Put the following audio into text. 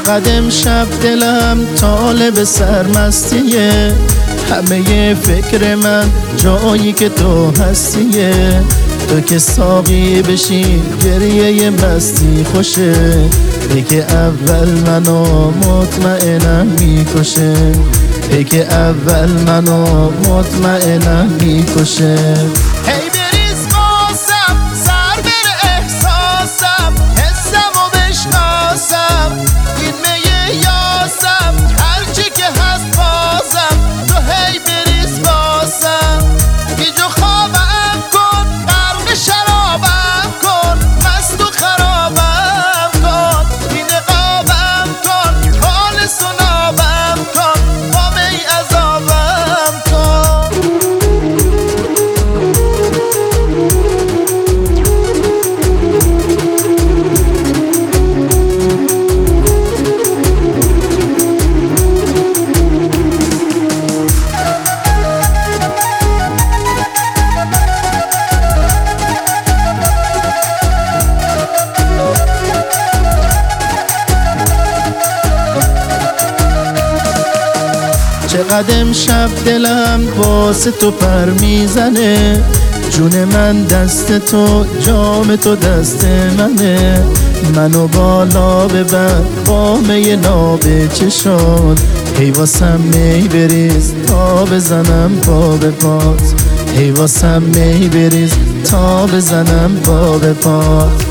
چقدر امشب دلم طالب سرمستیه، همه فکر من جایی که تو هستیه. تو که ساقی بشی گریه مستی خوشه، ای که اول منو مطمئنم میکشه، ای که اول منو مطمئنم میکشه. هی بریز قاسم سر بره احساسم، حسم و بشناسم، این میه یاسم، هرچی که هست بازم. تو هی بریز قاسم گیجو خوابم کن، غرق شرابم کن، مست و خرابم کن، این نقابم کن، خالص و نابم کن، با می عذابم کن. چقدر امشب دلم واسه تو پر میزنه، جون من دست تو، جام تو دست منه. منو بالا ببر با می ناب چشات، هی واسم می بریز تا بزنم پا به پات، هی واسم می بریز تا بزنم پا به پات.